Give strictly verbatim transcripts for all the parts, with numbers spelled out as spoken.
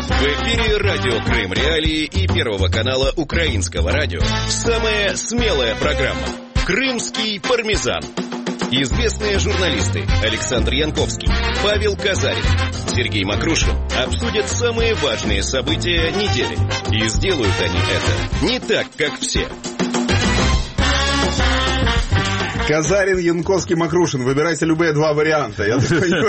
В эфире радио Крым Реалии и Первого канала Украинского радио. Самая смелая программа «Крымский пармезан». Известные журналисты Александр Янковский, Павел Казарин, Сергей Макрушин обсудят самые важные события недели. И сделают они это не так, как все. Казарин, Янковский, Макрушин. Выбирайте любые два варианта. Я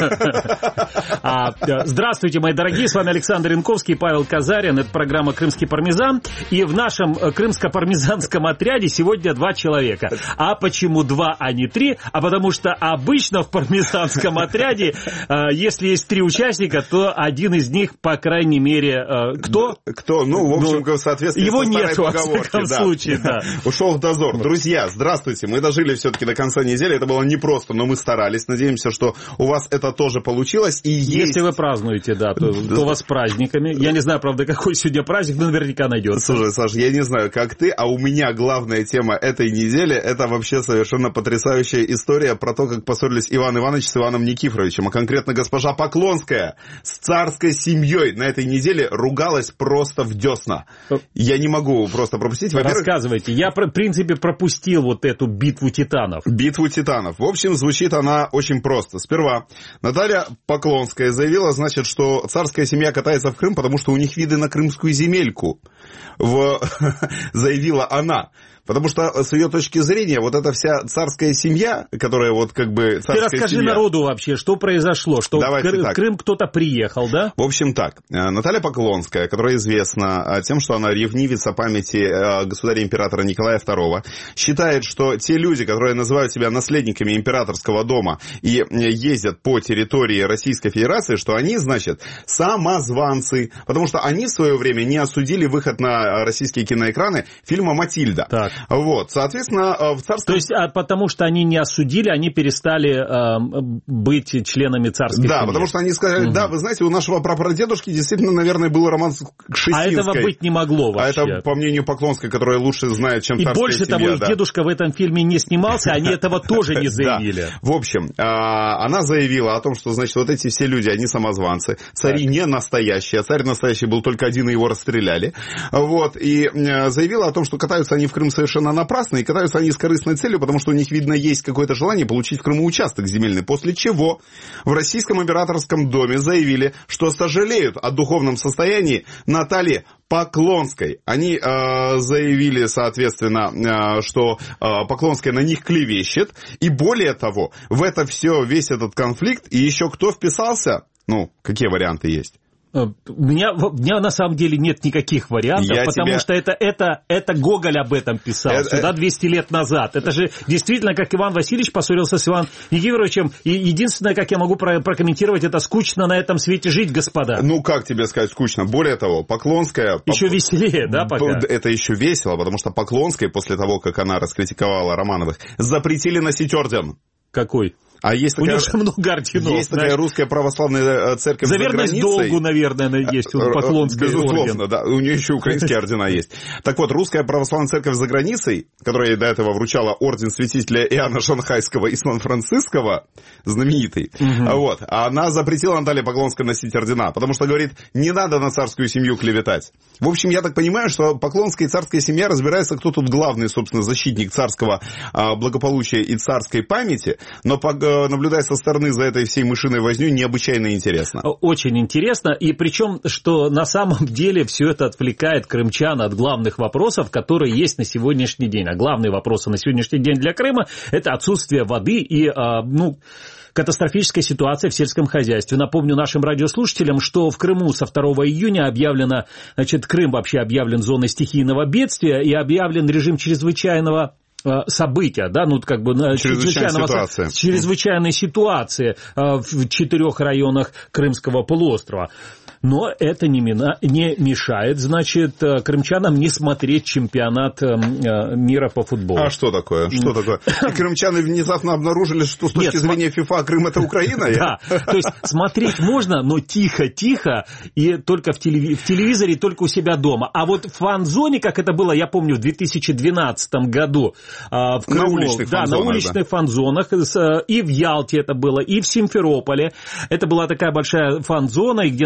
Здравствуйте, мои дорогие. С вами Александр Янковский и Павел Казарин. Это программа «Крымский пармезан». И в нашем крымско-пармезанском отряде сегодня два человека. А почему два, а не три? А потому что обычно в пармезанском отряде, если есть три участника, то один из них, по крайней мере, кто? Кто? Ну, в общем, в соответствии его со старой нет, во поговорки. всяком Да. случае, да. Ушел в дозор. Друзья, здравствуйте. Мы дожили все-таки до конца недели. Это было непросто, но мы старались. Надеемся, что у вас это тоже получилось. И Если есть... вы празднуете, да, то, то у вас с праздниками. Я не знаю, правда, какой сегодня праздник, но наверняка найдется. Слушай, Саша, я не знаю, как ты, а у меня главная тема этой недели — это вообще совершенно потрясающая история про то, как поссорились Иван Иванович с Иваном Никифоровичем, а конкретно госпожа Поклонская с царской семьей на этой неделе ругалась просто в десна. Я не могу просто пропустить. Во-первых... Рассказывайте. Я, в принципе, пропустил вот эту битву титанов. Битву титанов. В общем, звучит она очень просто. Сперва Наталья Поклонская заявила, значит, что царская семья катается в Крым, потому что у них виды на крымскую земельку. В... заявила она. Потому что с ее точки зрения вот эта вся царская семья, которая вот как бы царская семья... Ты расскажи семья... народу вообще, что произошло, что в, Кры... в Крым кто-то приехал, да? В общем так, Наталья Поклонская, которая известна тем, что она ревнивица памяти государя-императора Николая второго, считает, что те люди, которые называют себя наследниками императорского дома и ездят по территории Российской Федерации, что они, значит, самозванцы, потому что они в свое время не осудили выход на российские киноэкраны фильма «Матильда». Так. Вот, соответственно, в царском... То есть, а потому что они не осудили, они перестали э, быть членами царской Да, семьи. потому что они сказали, угу. да, вы знаете, у нашего прапрадедушки действительно, наверное, был роман с Кшесинской. А этого быть не могло вообще. А это, по мнению Поклонской, которая лучше знает, чем И царская больше семья. того, их да. дедушка в этом фильме не снимался, они этого тоже не заявили. В общем, она заявила о том, что, значит, вот эти все люди, они самозванцы, цари не настоящие, а царь настоящий был только один, и его расстреляли. Вот, и заявила о том, что катаются они в Крым совершенно напрасно, и катаются они с корыстной целью, потому что у них, видно, есть какое-то желание получить в Крыму участок земельный. После чего в Российском императорском доме заявили, что сожалеют о духовном состоянии Натальи Поклонской. Они э, заявили, соответственно, э, что э, Поклонская на них клевещет. И более того, в это все, весь этот конфликт, и еще кто вписался? Ну, какие варианты есть? У меня, у меня на самом деле нет никаких вариантов, Я потому тебя... что это, это, это Гоголь об этом писал, это... сюда двести лет назад. Это же действительно, как Иван Васильевич поссорился с Иваном Никифоровичем, и единственное, как я могу прокомментировать, это скучно на этом свете жить, господа. Ну, как тебе сказать скучно? Более того, Поклонская... Еще веселее, да, пока? Это еще весело, потому что Поклонской, после того, как она раскритиковала Романовых, запретили носить орден. Какой? А есть такая, у него же много орденов. Есть такая русская православная церковь за, за верность границей. долгу, наверное, есть у Поклонской Безусловно, орден. Да. У нее еще украинские ордена есть. Так вот, русская православная церковь за границей, которая до этого вручала орден святителя Иоанна Шанхайского и Сан-Франциского, знаменитый, угу. вот, она запретила Наталье Поклонской носить ордена, потому что, говорит, не надо на царскую семью клеветать. В общем, я так понимаю, что Поклонская и царская семья разбирается, кто тут главный, собственно, защитник царского благополучия и царской памяти, но наблюдая со стороны за этой всей мышиной вознёй, необычайно интересно. Очень интересно, и причем, что на самом деле все это отвлекает крымчан от главных вопросов, которые есть на сегодняшний день. А главные вопросы на сегодняшний день для Крыма – это отсутствие воды и, ну, катастрофическая ситуация в сельском хозяйстве. Напомню нашим радиослушателям, что в Крыму со второго июня объявлено, значит, Крым вообще объявлен зоной стихийного бедствия и объявлен режим чрезвычайного события, да, ну, как бы чрезвычайная ситуация. чрезвычайной ситуации в четырех районах Крымского полуострова. Но это не, мина, не мешает, значит, крымчанам не смотреть чемпионат мира по футболу. А что такое? Что такое? И крымчаны внезапно обнаружили, что с точки Нет, зрения ФИФА Крым — это Украина? Да, то есть смотреть можно, но тихо-тихо, и только в, телеви- в телевизоре, только у себя дома. А вот в фан-зоне, как это было, я помню, в две тысячи двенадцатом году в Крыму, на уличных да, фан-зонах, на уличных да. фан-зонах, и в Ялте это было, и в Симферополе. Это была такая большая фан-зона, где на большом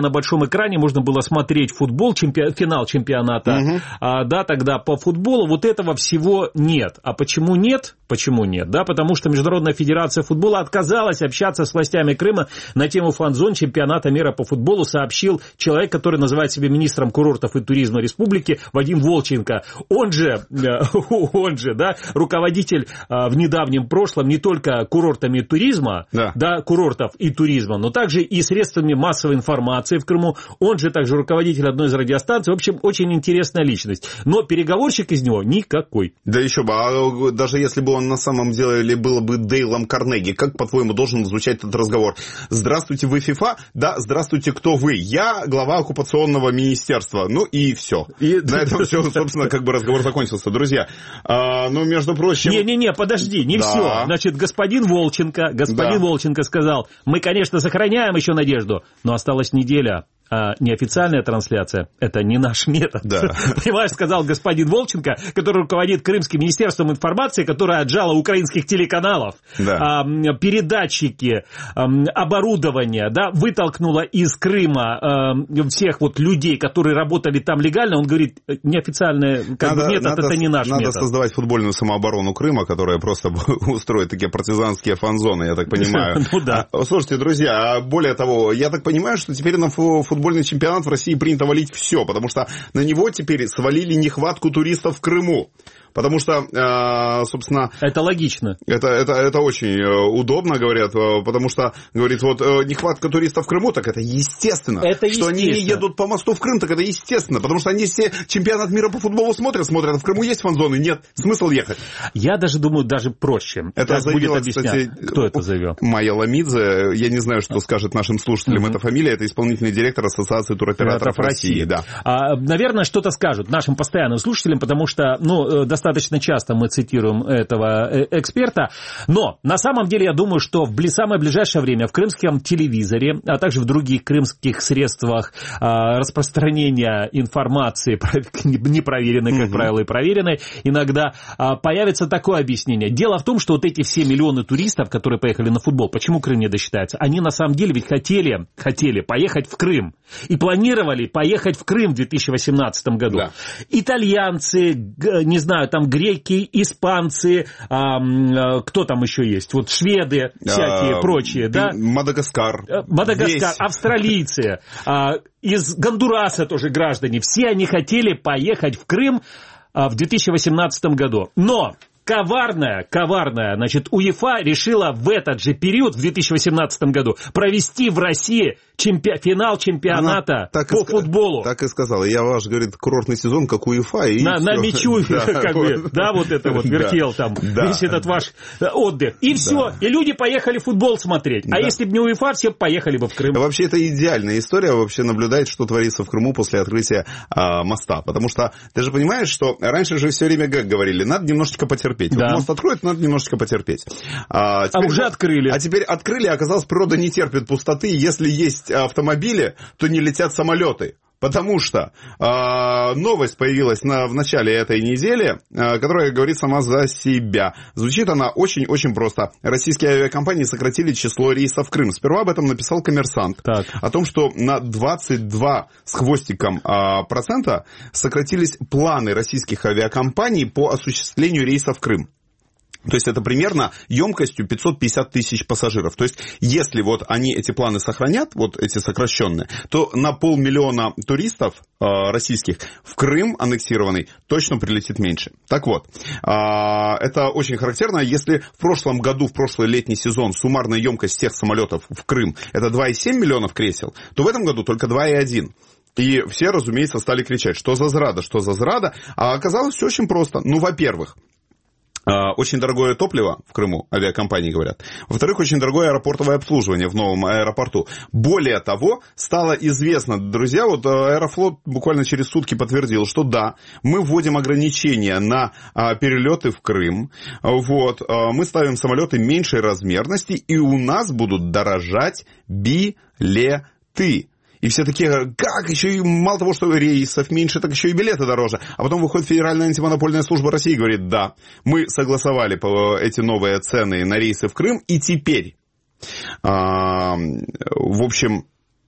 экране можно было смотреть футбол, чемпи... финал чемпионата, угу. а, да, тогда по футболу, вот этого всего нет. А почему нет? Почему нет? Да, потому что Международная федерация футбола отказалась общаться с властями Крыма на тему фан-зон чемпионата мира по футболу, сообщил человек, который называет себя министром курортов и туризма республики, Вадим Волченко. Он же, он же, да, руководитель в недавнем прошлом не только курортами туризма, да. Да, курортов и туризма, но также и средствами массовой информации в Крыму. Он же также руководитель одной из радиостанций. В общем, очень интересная личность. Но переговорщик из него никакой. Да еще бы, а даже если бы он на самом деле был бы Дейлом Карнеги, как, по-твоему, должен звучать этот разговор? Здравствуйте, вы ФИФА? Да, здравствуйте, кто вы? Я глава оккупационного министерства. Ну и все. И... На этом все, собственно, как бы разговор закончился. Друзья, а, ну, между прочим... Не-не-не, подожди, не да. все. Значит, господин Волченко, господин да. Волченко сказал, мы, конечно, сохраняем еще надежду, но осталась неделя. А неофициальная трансляция – это не наш метод. Да. Понимаешь, сказал господин Волченко, который руководит Крымским министерством информации, которое отжало украинских телеканалов, да. а, передатчики, а, оборудование, да, вытолкнуло из Крыма а, всех вот людей, которые работали там легально. Он говорит, неофициальный как надо, бы, метод – это не наш надо метод. Надо создавать футбольную самооборону Крыма, которая просто устроит такие партизанские фан-зоны, я так понимаю. Ну да. Слушайте, друзья, более того, я так понимаю, что теперь на футбол футбольный чемпионат в России принято валить все, потому что на него теперь свалили нехватку туристов в Крыму. Потому что, собственно... Это логично. Это, это, это очень удобно, говорят, потому что, говорит, вот нехватка туристов в Крыму, так это естественно. Это что они не едут по мосту в Крым, так это естественно. Потому что они все чемпионат мира по футболу смотрят, смотрят, а в Крыму есть фан-зоны? Нет. Смысл ехать? Я даже думаю, даже проще. Это заявила, кстати, кто это заявил? Майя Ламидзе. Я не знаю, что скажет нашим слушателям mm-hmm. эта фамилия. Это исполнительный директор Ассоциации туроператоров России. России. Да. А, наверное, что-то скажут нашим постоянным слушателям, потому что, ну, достаточно Достаточно часто мы цитируем этого эксперта, но на самом деле я думаю, что в самое ближайшее время в крымском телевизоре, а также в других крымских средствах распространения информации, непроверенной, как правило, и проверенной, иногда появится такое объяснение. Дело в том, что вот эти все миллионы туристов, которые поехали на футбол, почему Крым не досчитается? Они на самом деле ведь хотели, хотели поехать в Крым и планировали поехать в Крым в две тысячи восемнадцатом году. Да. Итальянцы, не знаю, там греки, испанцы, а, а, кто там еще есть? Вот шведы всякие, а, прочие, да? Мадагаскар. Мадагаскар, весь. Австралийцы, а, из Гондураса тоже граждане. Все они хотели поехать в Крым а, в две тысячи восемнадцатом году. Но... Коварная, коварная, значит, УЕФА решила в этот же период, в две тысячи восемнадцатом году, провести в России чемпи... финал чемпионата по и футболу. Так и сказала. Я ваш, говорит, курортный сезон, как УЕФА. И на, на мячу, как бы, да, вот это вот вертел там, весь этот ваш отдых. И все, и люди поехали футбол смотреть. А если бы не УЕФА, все поехали бы в Крым. Вообще, это идеальная история вообще наблюдать, что творится в Крыму после открытия моста. Потому что, ты же понимаешь, что раньше же все время как говорили, надо немножечко потерпеть. Да. Вот мост откроют, надо немножечко потерпеть. А, а уже вот, открыли. А теперь открыли, а оказалось, природа не терпит пустоты. Если есть автомобили, то не летят самолеты. Потому что э, новость появилась на, в начале этой недели, э, которая говорит сама за себя. Звучит она очень-очень просто. Российские авиакомпании сократили число рейсов в Крым. Сперва об этом написал «Коммерсант». Так. О том, что на двадцать два с хвостиком э, процента сократились планы российских авиакомпаний по осуществлению рейсов в Крым. То есть это примерно емкостью пятьсот пятьдесят тысяч пассажиров. То есть если вот они эти планы сохранят, вот эти сокращенные, то на полмиллиона туристов э, российских в Крым аннексированный точно прилетит меньше. Так вот, э, это очень характерно. Если в прошлом году, в прошлый летний сезон суммарная емкость всех самолетов в Крым это два и семь миллионов кресел, то в этом году только два и один. И все, разумеется, стали кричать, что за зрада, что за зрада. А оказалось все очень просто. Ну, во-первых, очень дорогое топливо в Крыму, авиакомпании говорят. Во-вторых, очень дорогое аэропортовое обслуживание в новом аэропорту. Более того, стало известно, друзья, вот Аэрофлот буквально через сутки подтвердил, что да, мы вводим ограничения на а, перелеты в Крым. Вот, а, мы ставим самолеты меньшей размерности, и у нас будут дорожать билеты. И все такие, как, еще и мало того, что рейсов меньше, так еще и билеты дороже. А потом выходит Федеральная антимонопольная служба России и говорит, да, мы согласовали эти новые цены на рейсы в Крым, и теперь, а, в общем,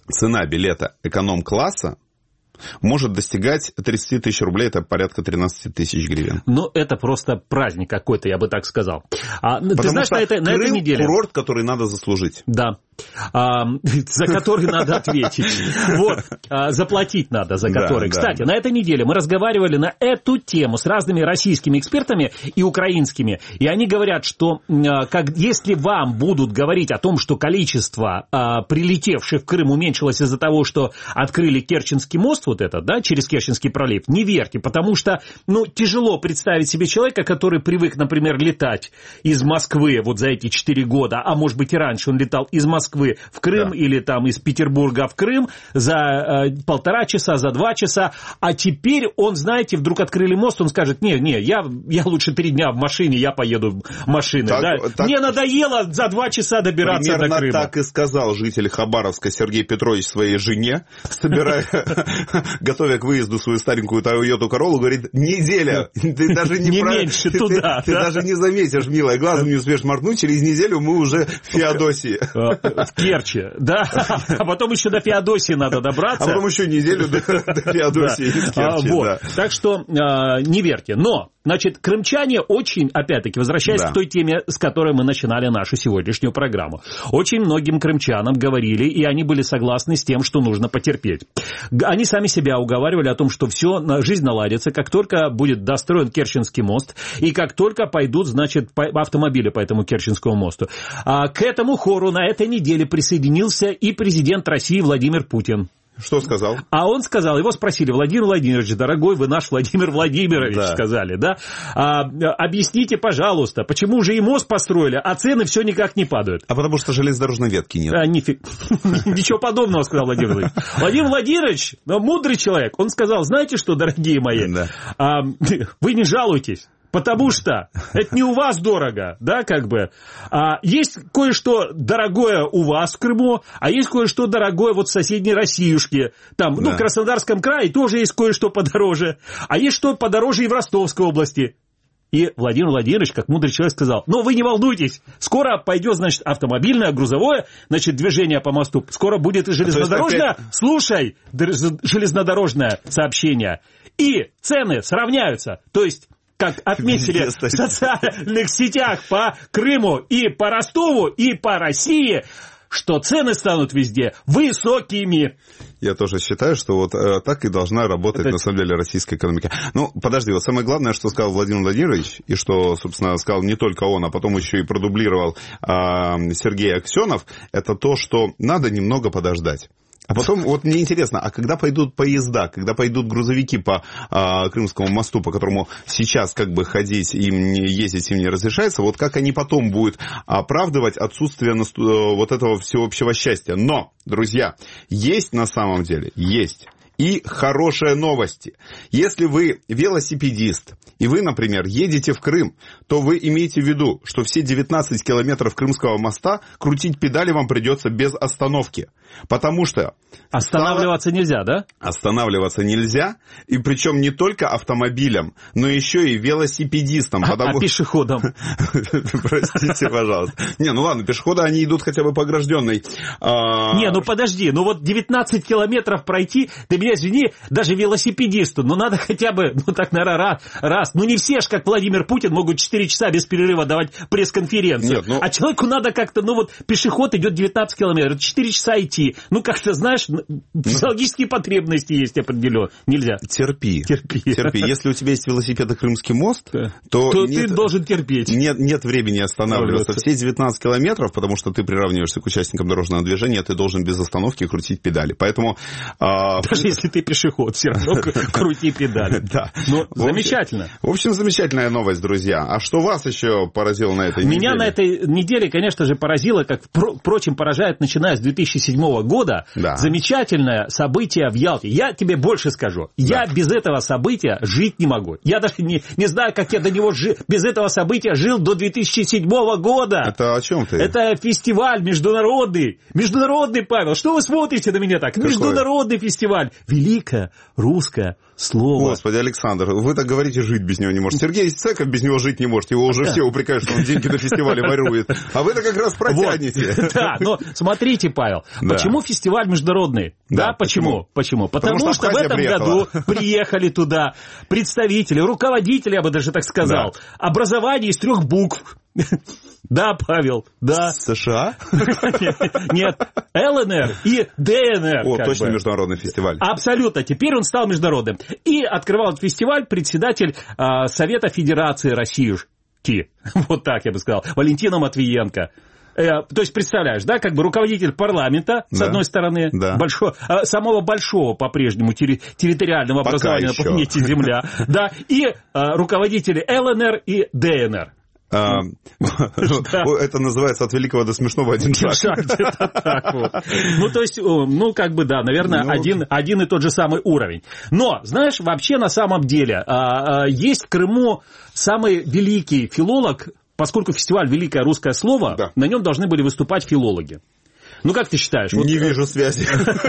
цена билета эконом-класса может достигать тридцать тысяч рублей, это порядка тринадцать тысяч гривен. Ну, это просто праздник какой-то, я бы так сказал. А, Потому ты знаешь, что на, этой, на этой неделе... курорт, который надо заслужить. Да. А, за который надо ответить. Вот. А, заплатить надо за который. Да, Кстати, да. на этой неделе мы разговаривали на эту тему с разными российскими экспертами и украинскими. И они говорят, что как, если вам будут говорить о том, что количество а, прилетевших в Крым уменьшилось из-за того, что открыли Керченский мост, вот этот, да, через Керченский пролив, не верьте, потому что, ну, тяжело представить себе человека, который привык, например, летать из Москвы вот за эти четыре года, а может быть и раньше он летал из Москвы в Крым, да, или там из Петербурга в Крым за э, полтора часа, за два часа, а теперь он, знаете, вдруг открыли мост, он скажет, не, не, я, я лучше три дня в машине, я поеду машиной, так, да? так, мне надоело за два часа добираться до Крыма. Примерно так и сказал житель Хабаровска Сергей Петрович своей жене, собирая, готовя к выезду свою старенькую Тойоту Короллу, говорит, неделя, ты даже не, не про... меньше ты, туда, ты, да? ты даже не заметишь, милая, глазом не успеешь моргнуть, через неделю мы уже в Феодосии. В Керчи, да, а потом еще до Феодосии надо добраться. А потом еще неделю до, до Феодосии из Керчи, вот. Да. Так что э, не верьте. Но, значит, крымчане очень, опять-таки, возвращаясь да. к той теме, с которой мы начинали нашу сегодняшнюю программу, очень многим крымчанам говорили, и они были согласны с тем, что нужно потерпеть. Они сами себя уговаривали о том, что все, жизнь наладится, как только будет достроен Керченский мост, и как только пойдут, значит, автомобили по этому Керченскому мосту. А к этому хору на этой неделе присоединился и президент России Владимир Путин. Что сказал? А он сказал, его спросили, Владимир Владимирович, дорогой вы наш Владимир Владимирович, да. сказали, да? А, объясните, пожалуйста, почему же и мост построили, а цены все никак не падают? А потому что железнодорожной ветки нет. А, нифиг. Ничего подобного, сказал Владимир Владимирович. Владимир Владимирович, мудрый человек, он сказал, знаете что, дорогие мои, вы не жалуйтесь. Потому что это не у вас дорого, да, как бы. А есть кое-что дорогое у вас в Крыму, а есть кое-что дорогое вот в соседней Россиюшке. Там, да. ну, в Краснодарском крае тоже есть кое-что подороже. А есть что подороже и в Ростовской области. И Владимир Владимирович, как мудрый человек, сказал, ну, вы не волнуйтесь, скоро пойдет, значит, автомобильное, грузовое, значит, движение по мосту. Скоро будет и железнодорожное, опять... слушай, железнодорожное сообщение. И цены сравняются, то есть... Как отметили в социальных сетях по Крыму и по Ростову, и по России, что цены станут везде высокими. Я тоже считаю, что вот э, так и должна работать, Это... на самом деле, российская экономика. Ну, подожди, вот самое главное, что сказал Владимир Владимирович, и что, собственно, сказал не только он, а потом еще и продублировал э, Сергей Аксенов, это то, что надо немного подождать. А потом, вот мне интересно, а когда пойдут поезда, когда пойдут грузовики по а, Крымскому мосту, по которому сейчас как бы ходить им, не ездить им не разрешается, вот как они потом будут оправдывать отсутствие вот этого всеобщего счастья? Но, друзья, есть на самом деле, есть и хорошие новости. Если вы велосипедист, и вы, например, едете в Крым, то вы имеете в виду, что все девятнадцать километров Крымского моста крутить педали вам придется без остановки. Потому что... Останавливаться стало... нельзя, да? Останавливаться нельзя, и причем не только автомобилям, но еще и велосипедистам. А, потому... а пешеходам? Простите, пожалуйста. Не, ну ладно, пешеходы, они идут хотя бы по огражденной. Не, ну подожди, ну вот девятнадцать километров пройти, ты меня извини, даже велосипедисту, ну надо хотя бы, ну так, наверное, раз. Ну не все ж, как Владимир Путин, могут четыре часа без перерыва давать пресс-конференцию. Нет, ну... А человеку надо как-то, ну вот пешеход идет девятнадцать километров, четыре часа идти. Ну как-то, знаешь, физиологические потребности есть определенно. Нельзя. Терпи. Терпи. Терпи. Если у тебя есть велосипед и Крымский мост, да. то, то нет, ты должен терпеть. Нет, нет времени останавливаться. Все девятнадцать километров, потому что ты приравниваешься к участникам дорожного движения, ты должен без остановки крутить педали. Поэтому... Даже если ты пешеход, все равно крути педали. Да. Ну, замечательно. В общем, замечательная новость, друзья. А что вас еще поразило на этой неделе? Меня на этой неделе, конечно же, поразило, как, впрочем, поражает, начиная с две тысячи седьмого года, да. замечательное событие в Ялте. Я тебе больше скажу. Я да. без этого события жить не могу. Я даже не, не знаю, как я до него жил. Без этого события жил до две тысячи седьмого года. Это о чем ты? Это фестиваль международный. Международный, Павел. Что вы смотрите на меня так? Какой? Международный фестиваль. великое русское слово. Господи, Александр, вы так говорите, жить без него не можете. Сергей Исаков без него жить не может. Его уже все упрекают, что он деньги на фестивале ворует. А вы-то как раз протянете. Да, но смотрите, Павел, почему фестиваль международный? Да, почему? Почему? Потому что в этом году приехали туда представители, руководители, я бы даже так сказал, образование из трех букв. Да, Павел, да. США? Нет, ЛНР и ДНР. О, точно международный фестиваль. Абсолютно, теперь он стал международным. И открывал этот фестиваль председатель э, Совета Федерации России. Вот так я бы сказал. Валентина Матвиенко. Э, то есть, представляешь, да, как бы руководитель парламента, с да, одной стороны, да. большого, э, самого большого по-прежнему терри, территориального Пока образования еще. На планете Земля, да, и э, руководители ЛНР и ДНР. А, это называется от великого до смешного один шаг. Ну, то есть, ну, как бы, да, наверное, ну, один, один и тот же самый уровень. Но, знаешь, вообще на самом деле есть в Крыму самый великий филолог, поскольку фестиваль «Великое русское слово», да. на нем должны были выступать филологи. Ну, как ты считаешь? Не вот... вижу связи.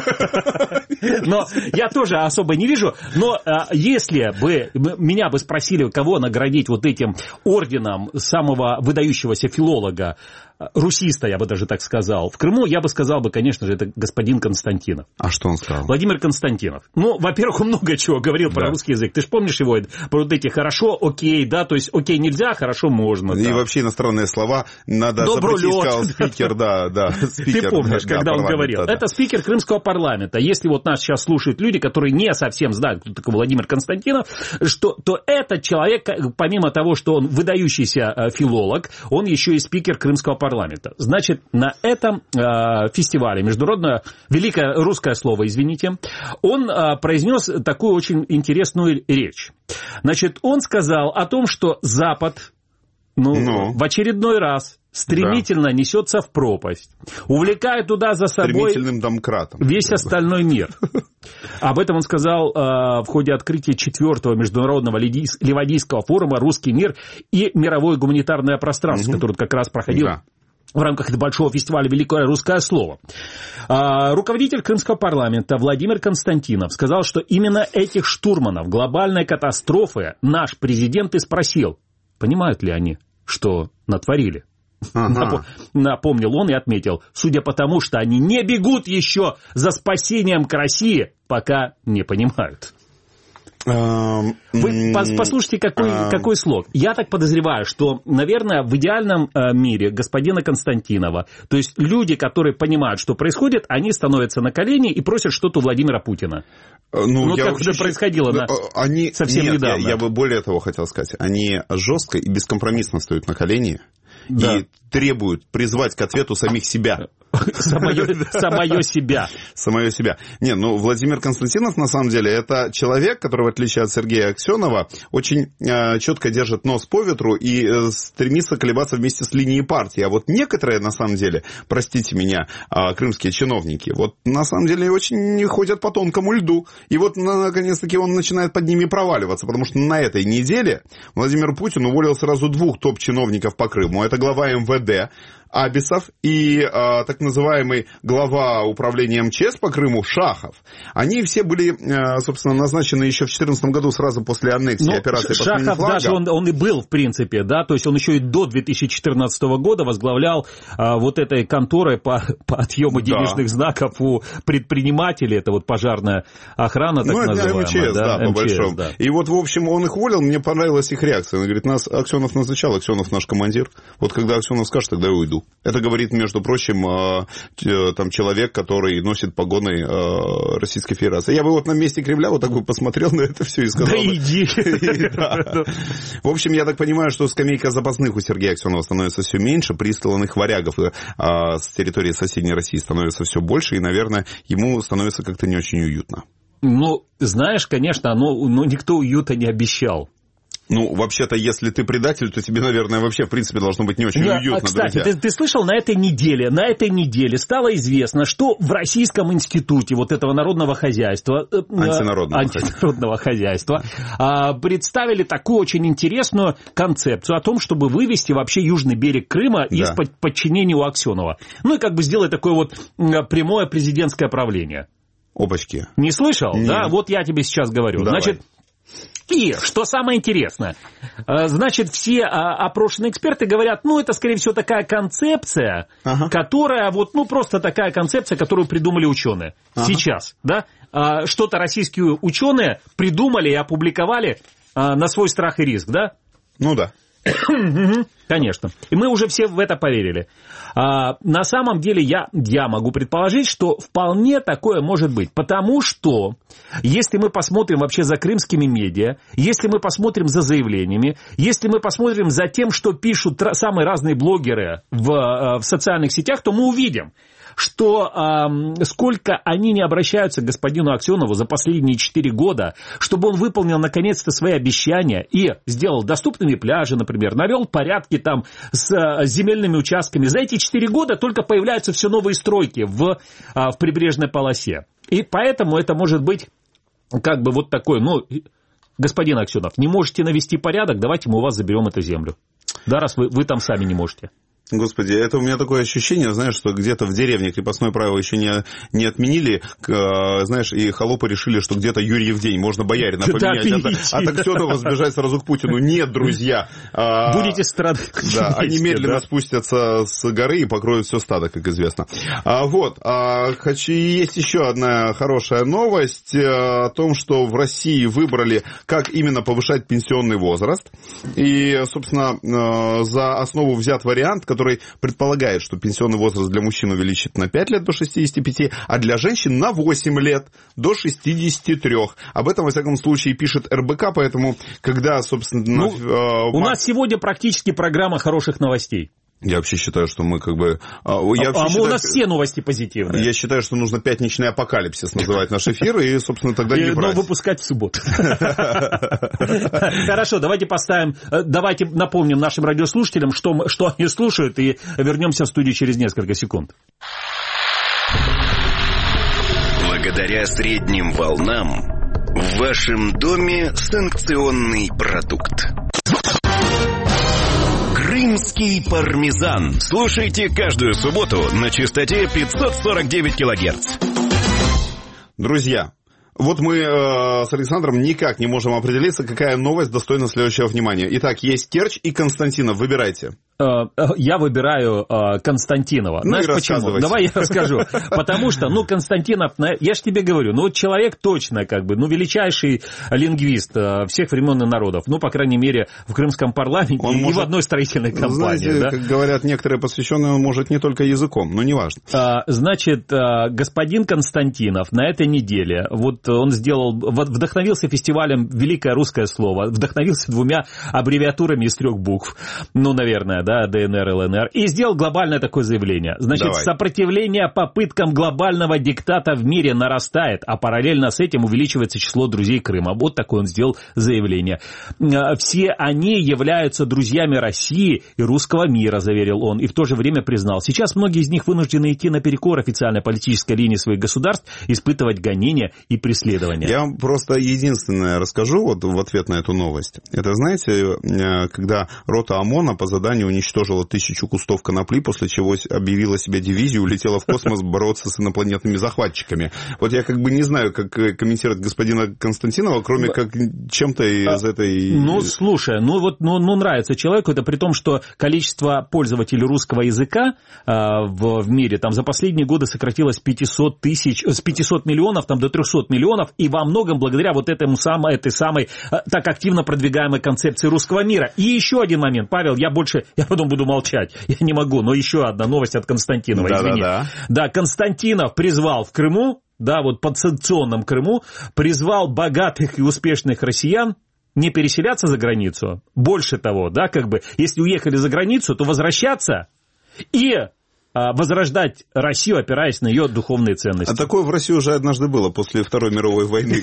Но я тоже особо не вижу. Но а, если бы меня бы спросили, кого наградить вот этим орденом самого выдающегося филолога, русиста, я бы даже так сказал, в Крыму, я бы сказал бы, конечно же, это господин Константинов. А что он сказал? Владимир Константинов. Ну, во-первых, он много чего говорил да. про русский язык. Ты же помнишь его, про вот эти «хорошо», «окей», да, то есть «окей» нельзя, «хорошо» можно. И да. вообще иностранные слова надо запретить, сказал спикер, да, да. Спикер, Ты помнишь, да, когда он говорил. Да. Это спикер Крымского парламента. Если вот нас сейчас слушают люди, которые не совсем знают, кто такой Владимир Константинов, что, то этот человек, помимо того, что он выдающийся филолог, он еще и спикер Крымского парламента. парламента. Значит, на этом э, фестивале, международное, великое русское слово, извините, он э, произнес такую очень интересную речь. Значит, он сказал о том, что Запад, ну, ну. в очередной раз стремительно да. несется в пропасть, увлекая туда за собой весь остальной мир. Об этом он сказал э, в ходе открытия четвертого международного Ливадийского форума «Русский мир и мировое гуманитарное пространство», угу. который как раз проходил да. в рамках этого большого фестиваля «Великое русское слово». Э, руководитель Крымского парламента Владимир Константинов сказал, что именно этих штурманов глобальной катастрофы наш президент и спросил, понимают ли они, что натворили. Ага. Напомнил он и отметил, судя по тому, что они не бегут еще за спасением к России, пока не понимают. Вы послушайте, какой, какой слог. Я так подозреваю, что, наверное, в идеальном мире господина Константинова, то есть люди, которые понимают, что происходит, они становятся на колени и просят что-то у Владимира Путина. Ну, ну как уже происходило на... они... совсем Нет, недавно. Я, я бы более того хотел сказать. Они жестко и бескомпромиссно стоят на колени да. и требуют призвать к ответу самих себя. Самое, самое себя. Самое себя. Не, ну, Владимир Константинов, на самом деле, это человек, который, в отличие от Сергея Аксенова, очень э, четко держит нос по ветру и э, стремится колебаться вместе с линией партии. А вот некоторые, на самом деле, простите меня, э, крымские чиновники, вот, на самом деле, очень ходят по тонкому льду. И вот, наконец-таки, он начинает под ними проваливаться, потому что на этой неделе Владимир Путин уволил сразу двух топ-чиновников по Крыму. Это глава эм вэ дэ Абисов и э, так называемый глава управления эм че эс по Крыму Шахов. Они все были, э, собственно, назначены еще в две тысячи четырнадцатом году, сразу после аннексии ну, операции по смене флага. Шахов даже он, он и был, в принципе, да, то есть он еще и до две тысячи четырнадцатого года возглавлял э, вот этой конторой по, по отъему денежных да. знаков у предпринимателей, это вот пожарная охрана, так ну, называемая. Ну, это эм че эс, да, да по большому. Да. И вот, в общем, он их уволил, мне понравилась их реакция. Он говорит, нас Аксенов назначал, Аксенов наш командир. Вот когда Аксенов скажет, тогда я уйду. Это говорит, между прочим, там человек, который носит погоны Российской Федерации. Я бы вот на месте Кремля вот так бы посмотрел на это все и сказал... Да иди! В общем, я так понимаю, что скамейка запасных у Сергея Аксенова становится все меньше, присланных варягов с территории соседней России становится все больше, и, наверное, ему становится как-то не очень уютно. Ну, знаешь, конечно, но, но никто уюта не обещал. Ну, вообще-то, если ты предатель, то тебе, наверное, вообще, в принципе, должно быть не очень да, уютно, кстати, ты, ты слышал, на этой неделе, на этой неделе стало известно, что в Российском институте вот этого народного хозяйства... Антинародного, антинародного хозяйства представили такую очень интересную концепцию о том, чтобы вывести вообще южный берег Крыма да. из-под подчинения у Аксенова. Ну, и как бы сделать такое вот прямое президентское правление. Опачки. Не слышал? Нет. Да, вот я тебе сейчас говорю. Давай. Значит, и, что самое интересное, значит, все опрошенные эксперты говорят, ну, это, скорее всего, такая концепция, ага. которая, вот, ну, просто такая концепция, которую придумали ученые ага. сейчас, да, что-то российские ученые придумали и опубликовали на свой страх и риск, да? Ну, да. Конечно. И мы уже все в это поверили. А, на самом деле я, я могу предположить, что вполне такое может быть. Потому что, если мы посмотрим вообще за крымскими медиа, если мы посмотрим за заявлениями, если мы посмотрим за тем, что пишут самые разные блогеры в, в социальных сетях, то мы увидим, что э, сколько они не обращаются к господину Аксенову за последние четыре года, чтобы он выполнил наконец-то свои обещания и сделал доступными пляжи, например, навел порядки там с э, земельными участками. За эти четыре года только появляются все новые стройки в, э, в прибрежной полосе. И поэтому это может быть как бы вот такой, ну, господин Аксенов, не можете навести порядок, давайте мы у вас заберем эту землю. Да, раз вы, вы там сами не можете. Господи, это у меня такое ощущение, знаешь, что где-то в деревне крепостное право еще не, не отменили, знаешь, и холопы решили, что где-то Юрьев день, можно боярина поменять, а, а так Аксенова сбежать сразу к Путину. Нет, друзья. Будете страдать. Да, они медленно да? спустятся с горы и покроют все стадо, как известно. А, вот, а, хочу, есть еще одна хорошая новость о том, что в России выбрали, как именно повышать пенсионный возраст. И, собственно, за основу взят вариант, который предполагает, что пенсионный возраст для мужчин увеличит на пять лет до шестидесяти пяти, а для женщин на восемь лет до шестидесяти трёх. Об этом, во всяком случае, пишет эр бэ ка, поэтому, когда, собственно... Ну, э, у нас сегодня практически программа хороших новостей. Я вообще считаю, что мы как бы... Я а а считаю, у нас все новости позитивные. Я считаю, что нужно «Пятничный апокалипсис» называть наш эфир, и, собственно, тогда не брать. Но выпускать в субботу. Хорошо, давайте поставим... Давайте напомним нашим радиослушателям, что, что они слушают, и вернемся в студию через несколько секунд. Благодаря средним волнам в вашем доме санкционный продукт. Крымский пармезан. Слушайте каждую субботу на частоте пятьсот сорок девять килогерц. Друзья, вот мы э, с Александром никак не можем определиться, какая новость достойна следующего внимания. Итак, есть Керчь и Константинов. Выбирайте. Я выбираю Константинова. Ну, знаешь почему? Давай я расскажу. Потому что, ну, Константинов, я же тебе говорю, ну, вот человек точно, как бы, ну, величайший лингвист всех времен и народов. Ну, по крайней мере, в крымском парламенте он и может... в одной строительной компании. Знаете, да? как говорят некоторые посвященные, он может не только языком, но неважно. Значит, господин Константинов на этой неделе, вот он сделал, вдохновился фестивалем «Великое русское слово», вдохновился двумя аббревиатурами из трех букв, ну, наверное, да, дэ эн эр, эл эн эр, и сделал глобальное такое заявление. Значит, Давай. Сопротивление попыткам глобального диктата в мире нарастает, а параллельно с этим увеличивается число друзей Крыма. Вот такое он сделал заявление. Все они являются друзьями России и русского мира, заверил он, и в то же время признал. Сейчас многие из них вынуждены идти наперекор официальной политической линии своих государств, испытывать гонения и преследования. Я вам просто единственное расскажу вот в ответ на эту новость. Это, знаете, когда рота ОМОНа по заданию уничтожила тысячу кустов конопли, после чего объявила себя дивизию, улетела в космос бороться с инопланетными захватчиками. Вот я как бы не знаю, как комментировать господина Константинова, кроме как чем-то из этой... Ну, слушай, ну вот ну, ну, нравится человеку, это при том, что количество пользователей русского языка э, в, в мире там за последние годы сократилось пятьсот тысяч, с пятисот миллионов там, до трехсот миллионов, и во многом благодаря вот этому самой, этой самой э, так активно продвигаемой концепции русского мира. И еще один момент, Павел, я больше... Я потом буду молчать. Я не могу, но еще одна новость от Константинова, да, извини. Да, да. да, Константинов призвал в Крыму, да, вот под санкционном Крыму, призвал богатых и успешных россиян не переселяться за границу. Больше того, да, как бы, если уехали за границу, то возвращаться и... возрождать Россию, опираясь на ее духовные ценности. А такое в России уже однажды было после Второй мировой войны.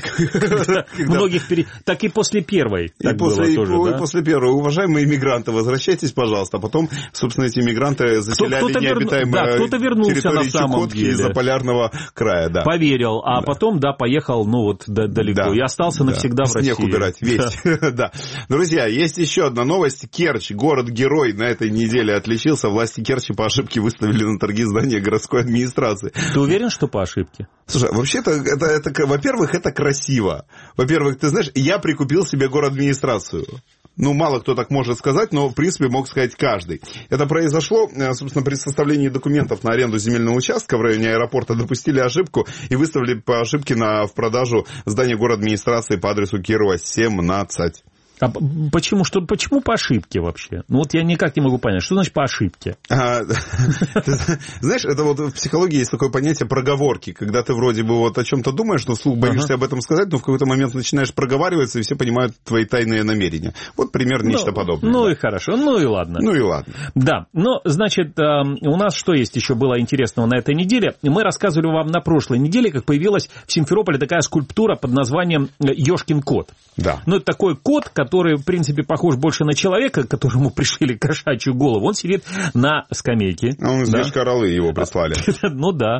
Многих так и после Первой. И после Первой. Уважаемые иммигранты, возвращайтесь, пожалуйста. А потом, собственно, эти иммигранты заселяли необитаемые территории Чукотки и Заполярного края. Поверил, а потом, да, поехал, ну вот, далеко. И остался навсегда в России. Снег убирать, весь. Друзья, есть еще одна новость. Керчь, город-герой, на этой неделе отличился. Власти Керчи по ошибке выставили вывели на торги здания городской администрации. Ты уверен, что по ошибке? Слушай, вообще-то, это, это, во-первых, это красиво. Во-первых, ты знаешь, я прикупил себе городадминистрацию. Ну, мало кто так может сказать, но, в принципе, мог сказать каждый. Это произошло, собственно, при составлении документов на аренду земельного участка в районе аэропорта допустили ошибку и выставили по ошибке на, в продажу здание городадминистрации по адресу Кирова, семнадцать. А почему, что, почему по ошибке вообще? Ну, вот я никак не могу понять, что значит по ошибке? А, ты, знаешь, это вот в психологии есть такое понятие проговорки, когда ты вроде бы вот о чем-то думаешь, но вслух боишься ага. об этом сказать, но в какой-то момент начинаешь проговариваться, и все понимают твои тайные намерения. Вот примерно нечто ну, подобное. Ну да. и хорошо, ну и ладно. Ну и ладно. Да, ну, значит, у нас что есть еще было интересного на этой неделе? Мы рассказывали вам на прошлой неделе, как появилась в Симферополе такая скульптура под названием «Ёшкин кот». Да. Ну, это такой кот, который, в принципе, похож больше на человека, которому пришили кошачью голову. Он сидит на скамейке. А он из да? Йошкар-Олы его прислали. Ну да.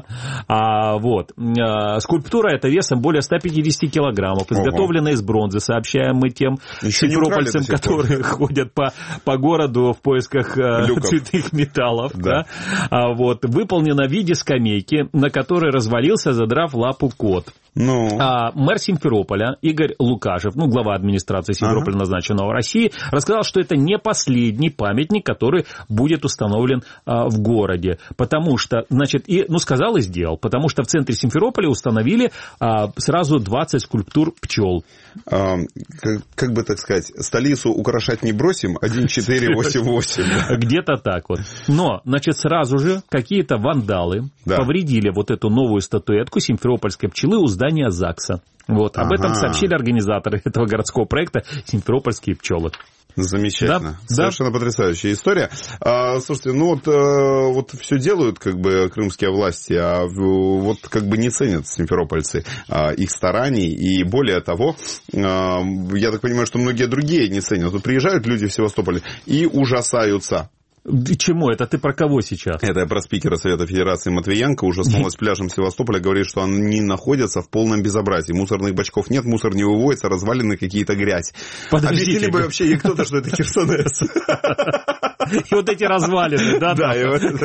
А, вот. Скульптура эта весом более ста пятидесяти килограммов, изготовлена из бронзы, сообщаем мы тем симферопольцам, которые ходят по, по городу в поисках люков. Цветных металлов. Да. Да? А, вот. Выполнена в виде скамейки, на которой развалился, задрав лапу кот. Ну. А, мэр Симферополя Игорь Лукашев, ну, глава администрации Симферополя, ага. назначенного в России, рассказал, что это не последний памятник, который будет установлен а, в городе. Потому что, значит, и, ну, сказал и сделал, потому что в центре Симферополя установили а, сразу двадцать скульптур пчел. А, как, как бы так сказать, столицу украшать не бросим, один четыре восемь восемь. Где-то так вот. Но, значит, сразу же какие-то вандалы да. повредили вот эту новую статуэтку симферопольской пчелы у здания ЗАГСа. Вот. Об ага. этом сообщили организаторы этого городского проекта «Симферопольские пчелы». Замечательно. Да, совершенно да. потрясающая история. А, слушайте, ну вот, а, вот все делают как бы крымские власти, а вот как бы не ценят симферопольцы а, их стараний. И более того, а, я так понимаю, что многие другие не ценят. Вот приезжают люди в Севастополь и ужасаются. Чему? Это ты про кого сейчас? Это я про спикера Совета Федерации Матвиенко. Ужаснулась пляжем Севастополя. Говорит, что они находятся в полном безобразии. Мусорных бачков нет, мусор не выводится, развалины какие-то грязь. Подождите. Объяснили бы вообще ей кто-то, что это Херсонес. И вот эти развалины, да? Да.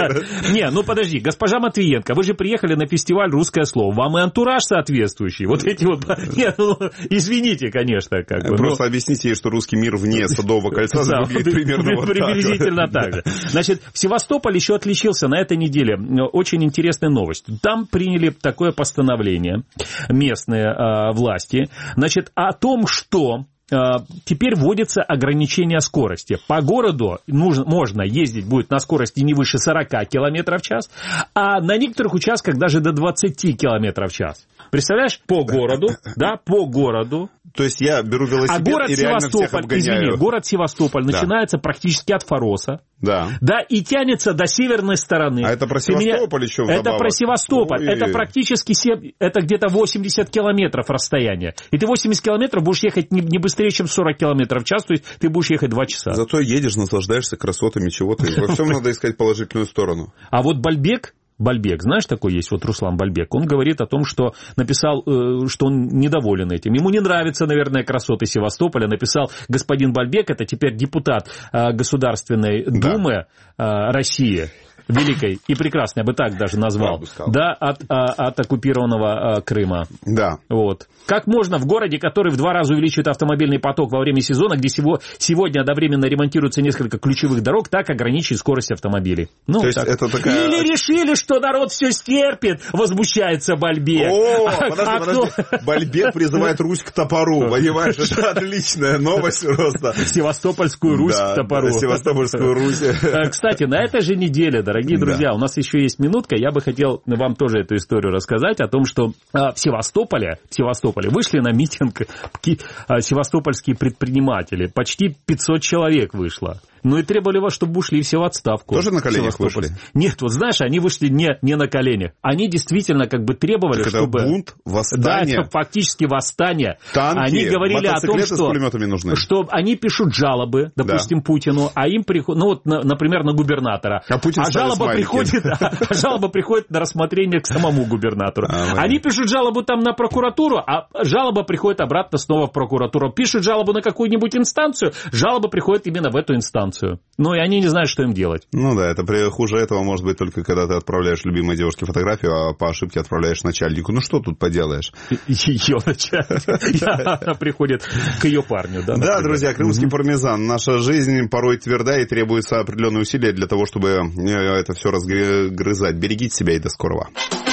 Не, ну подожди, госпожа Матвиенко, вы же приехали на фестиваль «Русское слово». Вам и антураж соответствующий. Вот эти вот... Нет, ну, извините, конечно. как бы. Просто объясните ей, что русский мир вне Садового кольца выглядит примерно вот так. Приблизительно так же. Значит, Севастополь еще отличился на этой неделе. Очень интересная новость. Там приняли такое постановление местные э, власти, значит, о том, что э, теперь вводится ограничение скорости. По городу нужно, можно ездить будет на скорости не выше сорока километров в час, а на некоторых участках даже до двадцати километров в час. Представляешь, по городу, да, по городу. То есть я беру велосипед а город и реально Севастополь, всех обгоняю. Извини, город Севастополь да. начинается практически от Фороса. Да. Да, и тянется до северной стороны. А это про Севастополь еще вдобавок? Это про Севастополь. Ой. Это практически, это где-то восемьдесят километров расстояние. И ты восемьдесят километров будешь ехать не, не быстрее, чем сорок километров в час, то есть ты будешь ехать два часа. Зато едешь, наслаждаешься красотами чего-то. Во всем надо искать положительную сторону. А вот Бальбек... Бальбек, знаешь, такой есть, вот Руслан Бальбек, он говорит о том, что написал, что он недоволен этим. Ему не нравятся, наверное, красоты Севастополя. Написал господин Бальбек, это теперь депутат Государственной да. Думы России. Великой и прекрасной, я бы так даже назвал, да, от, от оккупированного Крыма. Да. Вот. Как можно в городе, который в два раза увеличивает автомобильный поток во время сезона, где всего, сегодня одновременно ремонтируются несколько ключевых дорог, так ограничить скорость автомобилей? Ну, то есть так. Это такая... Или решили, что народ все стерпит, возмущается Бальбек. О, а, подожди, а подожди. Кто... Бальбек призывает Русь к топору, понимаешь? Это отличная новость просто. Севастопольскую Русь да, к топору. Севастопольскую Русь. Кстати, на этой же неделе, дорогие друзья, да. у нас еще есть минутка, я бы хотел вам тоже эту историю рассказать о том, что в Севастополе, в Севастополе вышли на митинг севастопольские предприниматели. Почти пятьсот человек вышло. Ну и требовали вас, чтобы ушли все в отставку. Тоже на коленях вышли? Нет, вот знаешь, они вышли не, не на коленях. Они действительно как бы требовали, так чтобы... это бунт, восстание? Да, это фактически восстание. Танки, они говорили о том, что, с пулеметами нужны. Что они пишут жалобы, допустим, да. Путину, а им приходит, ну вот, например, на губернатора. А, Путин а, жалоба приходит, а, а жалоба приходит на рассмотрение к самому губернатору. А, они пишут жалобу там на прокуратуру, а жалоба приходит обратно снова в прокуратуру. Пишут жалобу на какую-нибудь инстанцию, жалоба приходит именно в эту инстанцию. информацию. Ну, и они не знают, что им делать. Ну да, это при, хуже этого может быть только когда ты отправляешь любимой девушке фотографию, а по ошибке отправляешь начальнику. Ну, что тут поделаешь? Ее начальник. Она приходит к ее парню, да? Да, друзья, крымский пармезан. Наша жизнь порой тверда и требуется определенные усилия для того, чтобы это все разгрызать. Берегите себя и до скорого.